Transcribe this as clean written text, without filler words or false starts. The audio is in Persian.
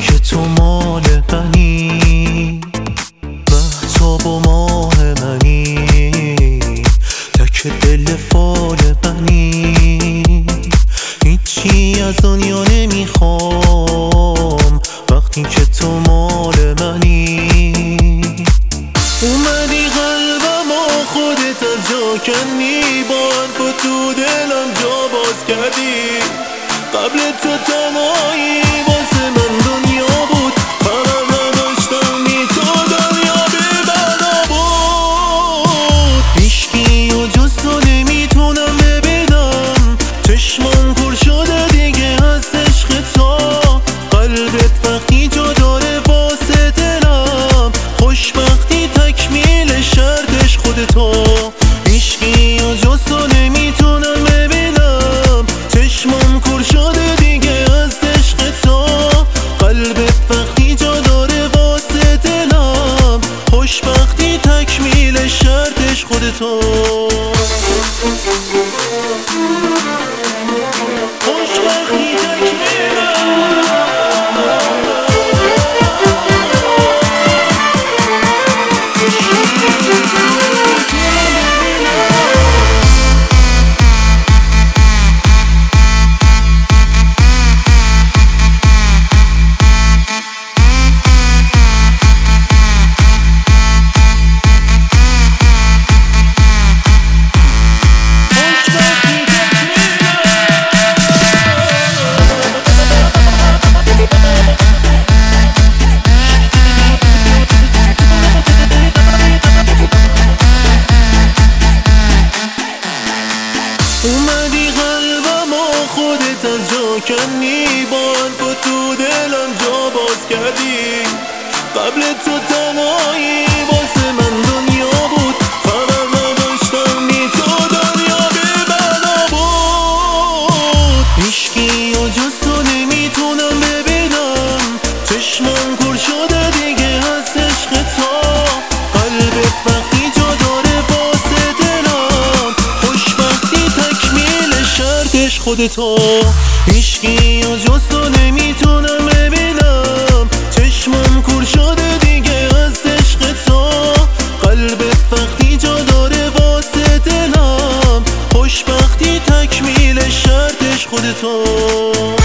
که تو مال منی، مهتاب و ماه منی، تک دل فال منی. هیچی از دنیا نمیخوام وقتی که تو مال منی. اومدی قلبم و خودت از جا کنی، با حرف تو دلم جا باز کردی. قبل تو تنهایی واسه من دنیا بود، خبر نداشتم بی تو دنیا بی بنا بود. هیچکی و جز تو نمیتونم ببینم، چشمم پر شده دیگه از عشق تو. قلبت وقتی جا داره واسه دلم، خوشبختی تکمیل شرطش خودتو. هیچکی و جز تو نمیتونم ببینم، چشمم پر شده دیگه از عشق تو. قلبت وقتی جا داره واسه دلم، خوشبختی تکمیل شرطش خودتو. خوشبختی اومدی قلبم و خودت از جا کنی، با حرف تو دلم جا باز کردی. قبل تو تنهایی واسه من دنیا بود، خبر نداشتم بی تو دنیا بی بنا بود. هیچکی و جز تو نمیتونم ببینم، چشمم پر شده دیگه از عشق تو. قلبت وقتی جا داره واسه دلم، خوشبختی تکمیل شرطش خودتو. هیچکی و جز تو نمیتونم ببینم، چشمم کور شده دیگه از عشق تو. قلبت وقتی جا داره واسه دلم، خوشبختی تکمیل شرطش خودتو.